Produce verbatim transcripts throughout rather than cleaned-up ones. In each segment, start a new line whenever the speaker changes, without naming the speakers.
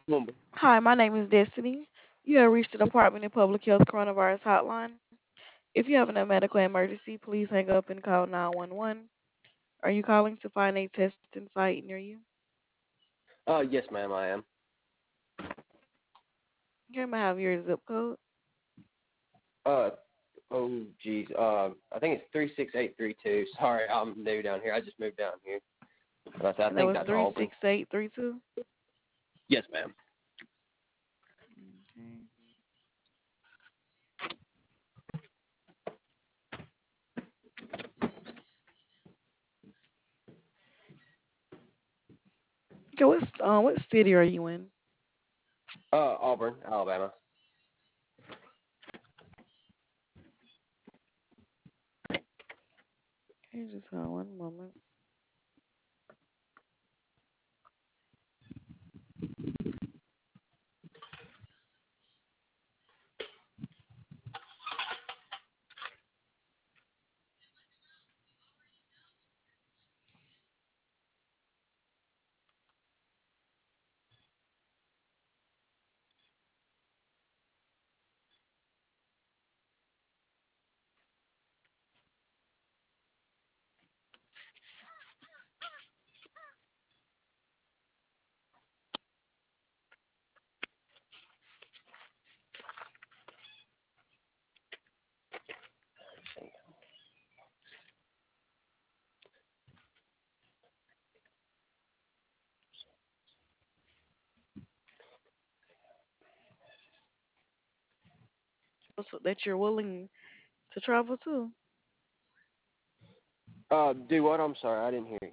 Mumbai.
Hi, my name is Destiny. You have reached the Department of Public Health Coronavirus Hotline. If you have a medical emergency, please hang up and call nine one one. Are you calling to find a testing site near you?
Uh, yes, ma'am, I am.
Can I have your zip code?
Uh, oh, geez. Uh, I think it's three six eight three two. Sorry, I'm new down here. I just moved down here. But I, said, I
And that
think
was
that's Auburn.
three six eight three two.
Yes, ma'am.
Okay. Okay, what, uh, what city are you in?
Uh, Auburn, Alabama.
Okay, just hold one moment. So that you're willing to travel to?
Uh, do what? I'm sorry, I didn't hear you.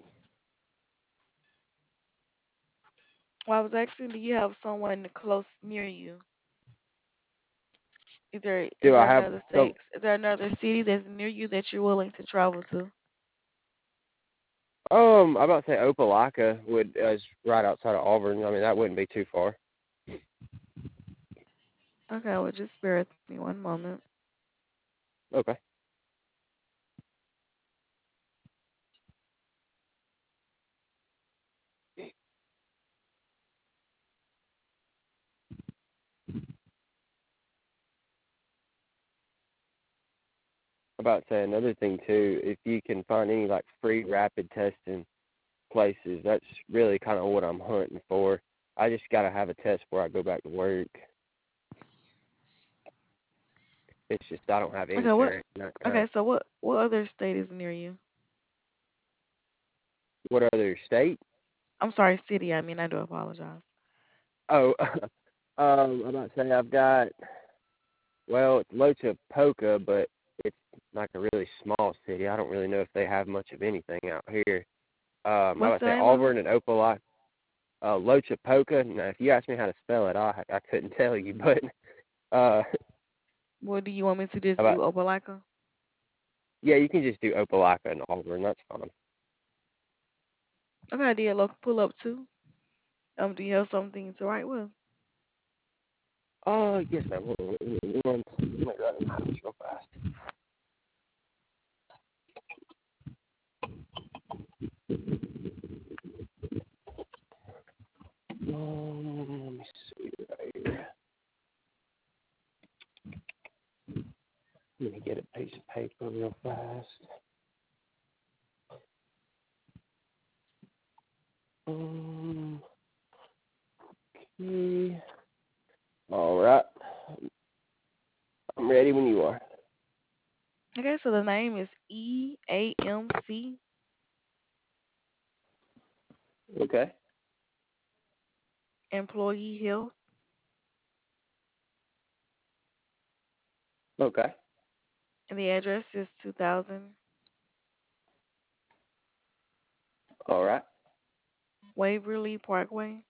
Well, I was asking, do you have someone close near you? Is there is
Do I
there
have
another
some?
state? Is there another city that's near you that you're willing to travel to?
Um, I'm about to say Opelika would uh, is right outside of Auburn. I mean, that wouldn't be too far.
Okay, well, just bear with me one moment.
Okay. About to say another thing too. If you can find any like free rapid testing places, that's really kind of what I'm hunting for. I just got to have a test before I go back to work. It's just I don't have
Okay, what?
insurance. And I, uh,
Okay, so what? What other state is near you?
what other state?
I'm sorry, city. I mean, I do apologize.
Oh, um, I'm about to say I've got. Well, it's Locha Poca, but it's like a really small city. I don't really know if they have much of anything out here. Um, I
What's
would
the
say
name of it?
Auburn and Opelika. Uh, Locha Poca. Now, if you ask me how to spell it, I I couldn't tell you, but uh,
What do you want me to just do?
about
Opelika?
yeah, you can just do Opelika and Auburn. That's fine.
Okay, I did look pull up too. Um, do you have something to write with?
Oh, yes, ma'am. Hold on. Let me run- let me write it down real fast. Um, let me see right here. Let me get a piece of paper real fast. Um, okay. All right. I'm ready when you are.
Okay, so the name is E A M C
Okay.
Employee Health,
Okay.
and the address is two thousand
All right.
Waverly Parkway,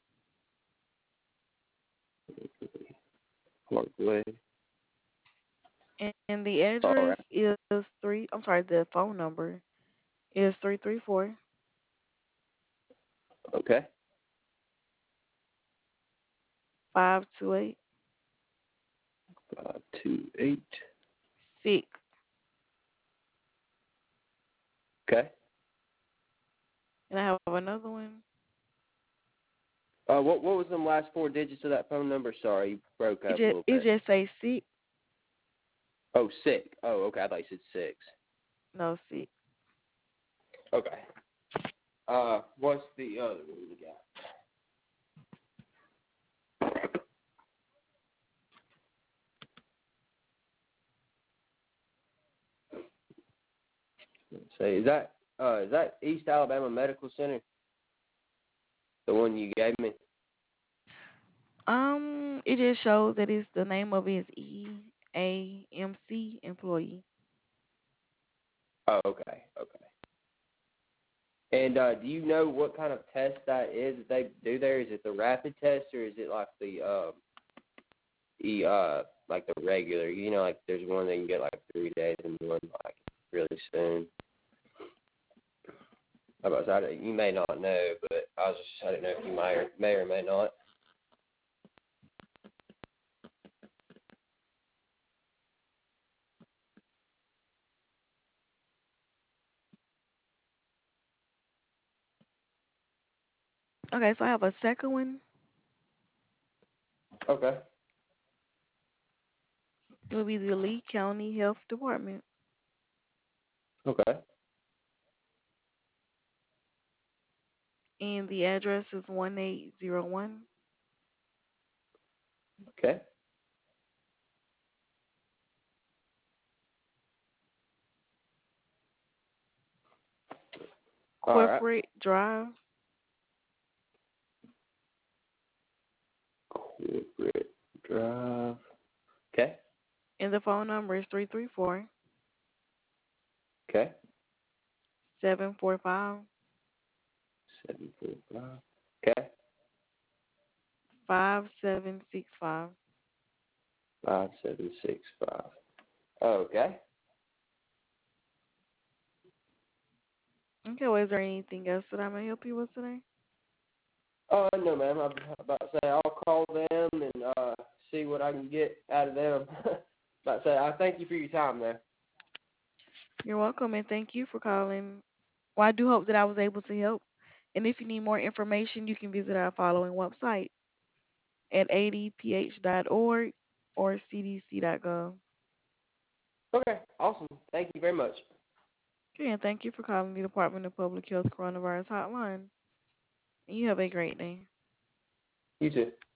Parkway.
and the
All
address
right.
is three. I'm sorry, the phone number is three three four
Okay.
five two eight
Five two eight.
six.
Okay.
And I have another one.
Uh, what what was the last four digits of that phone number? Sorry, you broke
It
up a
just
little
it
bit.
just say sick,
Oh, sick. Oh, okay. I thought you said six.
no sick.
Okay. Uh, what's the other one we got? Let's see. Is that uh is that East Alabama Medical Center? The one you gave me?
Um, it just shows that it's the name of it is E A M C employee.
Oh, okay. Okay. And uh, do you know what kind of test that is that they do there? Is it the rapid test or is it like the uh, the uh like the regular? You know, like there's one that you can get like three days and one like really soon. How about that? You may not know, but I was just I didn't know if you might or may or may not.
Okay, so I have a second one.
Okay.
It will be the Lee County Health Department,
Okay.
and the address is one eight zero one
Okay. All right.
Corporate Drive,
Corporate Drive. Okay.
and the phone number is three three four,
Okay.
seven four five,
Seven four five. Okay.
five seven six five.
Five seven six five. Okay.
Okay, well, is there anything else that I may help you with today?
Uh, no, ma'am. I'm about to say I'll call them and uh see what I can get out of them. About to say I thank you for your time, there.
You're welcome, and thank you for calling. Well, I do hope that I was able to help. And if you need more information, you can visit our following website at a d p h dot org or c d c dot gov.
Okay. Awesome. Thank you very much.
Okay, and thank you for calling the Department of Public Health Coronavirus Hotline. And you have a great day.
You too.